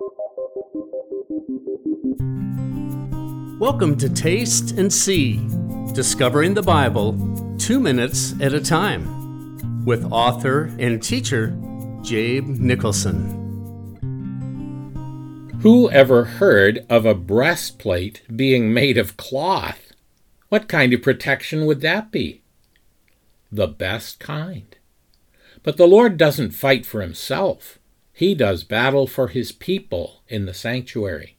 Welcome to Taste and See, Discovering the Bible 2 minutes at a time, with author and teacher Jabe Nicholson. Who ever heard of a breastplate being made of cloth? What kind of protection would that be? The best kind. But the Lord doesn't fight for himself. He does battle for his people in the sanctuary.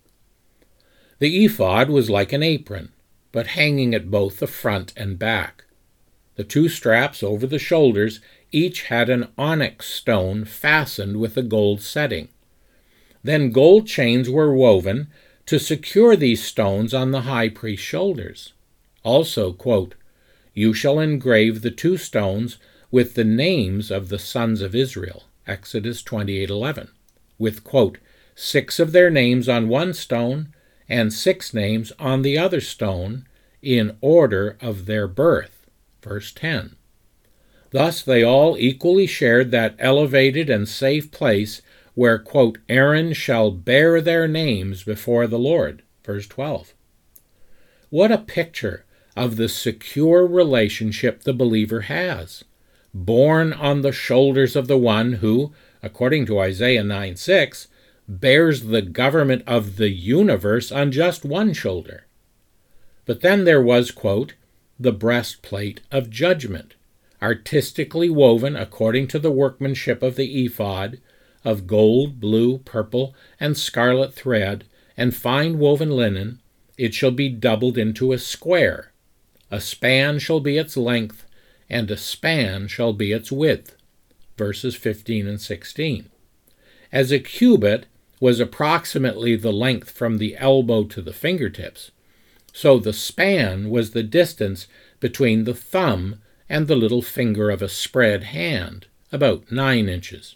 The ephod was like an apron, but hanging at both the front and back. The 2 straps over the shoulders each had an onyx stone fastened with a gold setting. Then gold chains were woven to secure these stones on the high priest's shoulders. Also, quote, "You shall engrave the 2 stones with the names of the sons of Israel," Exodus 28:11, with, quote, 6 of their names on one stone and 6 names on the other stone in order of their birth, verse 10. Thus they all equally shared that elevated and safe place where, quote, "Aaron shall bear their names before the Lord," verse 12. What a picture of the secure relationship the believer has, borne on the shoulders of the one who, according to Isaiah 9:6, bears the government of the universe on just one shoulder. But then there was, quote, "the breastplate of judgment," artistically woven according to the workmanship of the ephod, of gold, blue, purple, and scarlet thread, and fine woven linen. It shall be doubled into a square. A span shall be its length, and a span shall be its width. Verses 15 and 16. As a cubit was approximately the length from the elbow to the fingertips, so the span was the distance between the thumb and the little finger of a spread hand, about 9 inches.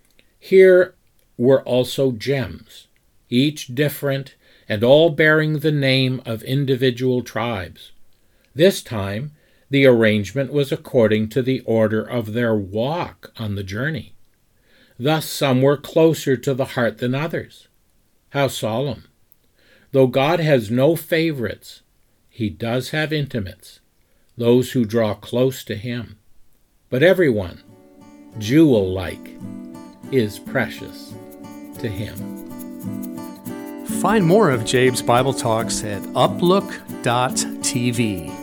Here were also gems, each different and all bearing the name of individual tribes. This time, the arrangement was according to the order of their walk on the journey. Thus some were closer to the heart than others. How solemn! Though God has no favorites, he does have intimates, those who draw close to him. But everyone, jewel-like, is precious to him. Find more of Jabe's Bible Talks at uplook.tv.